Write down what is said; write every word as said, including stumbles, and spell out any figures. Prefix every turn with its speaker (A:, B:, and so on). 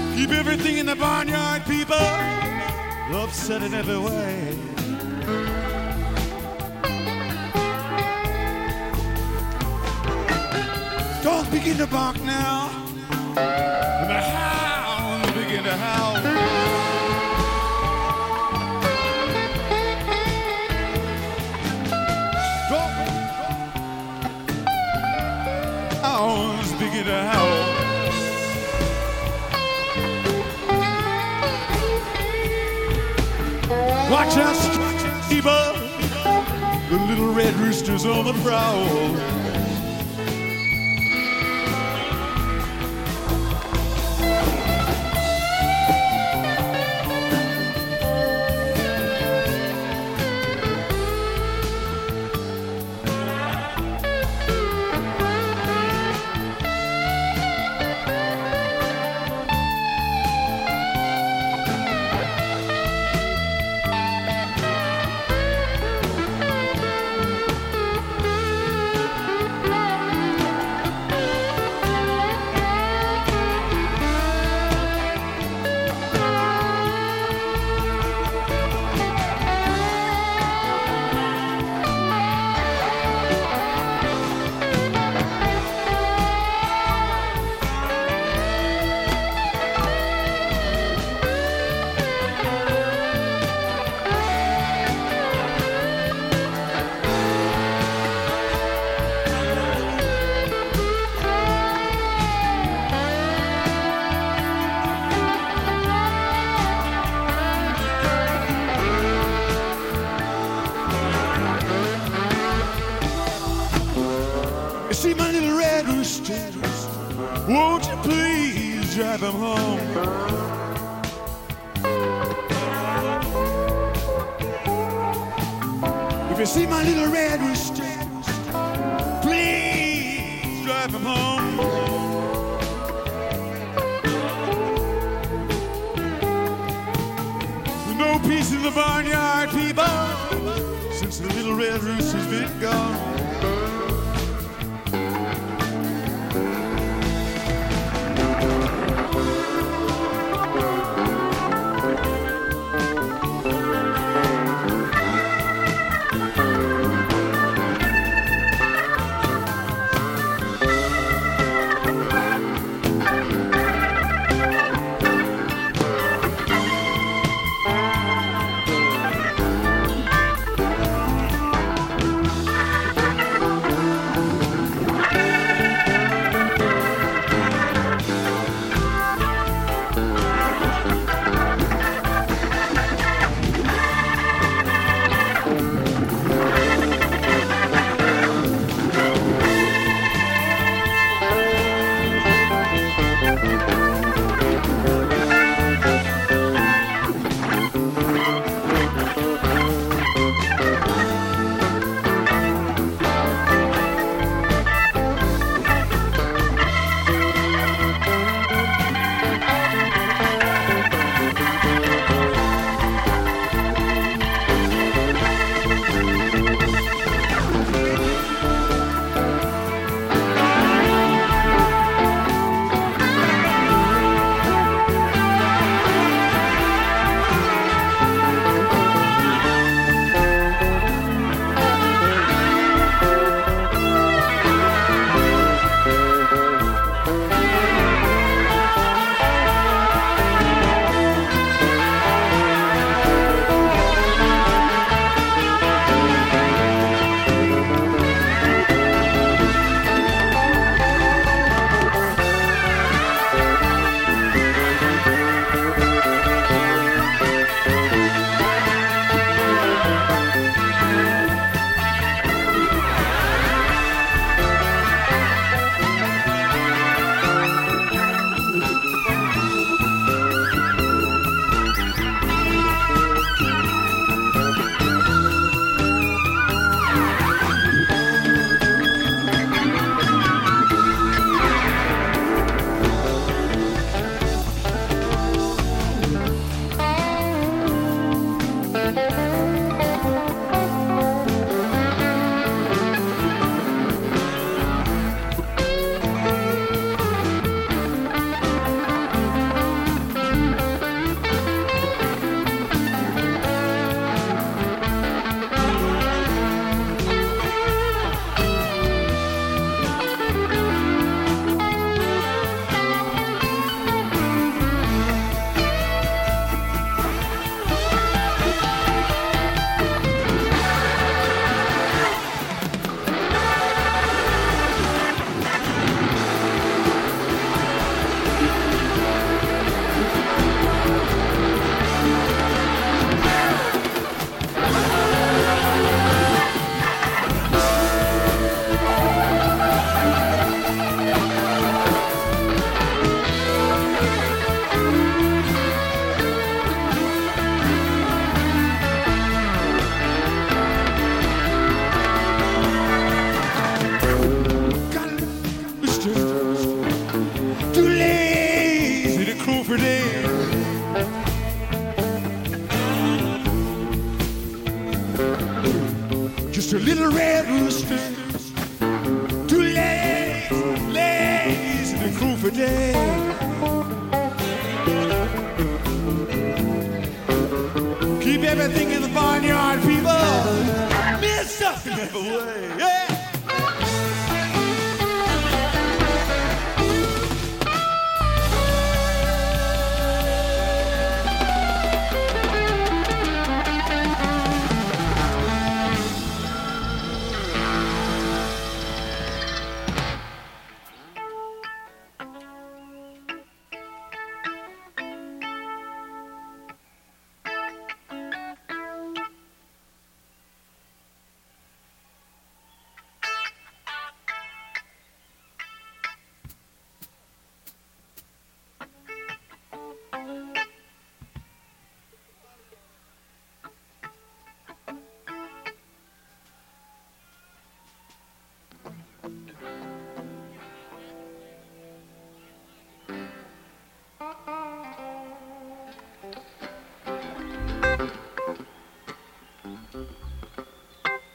A: Keep everything in the barnyard, people, upset in every way. Dogs begin to bark now, and the hounds begin to howl. Hounds begin to howl. Watch out, Steve-O, the little red rooster's on the prowl. See my little red rooster, won't you please drive him home? If you see my little red rooster, please drive him home. No peace in the barnyard, people, since the little red rooster's been gone. for days. Just a little red rooster, two legs, legs, and a crew for days. Keep everything in the barnyard, people. Miss something never would.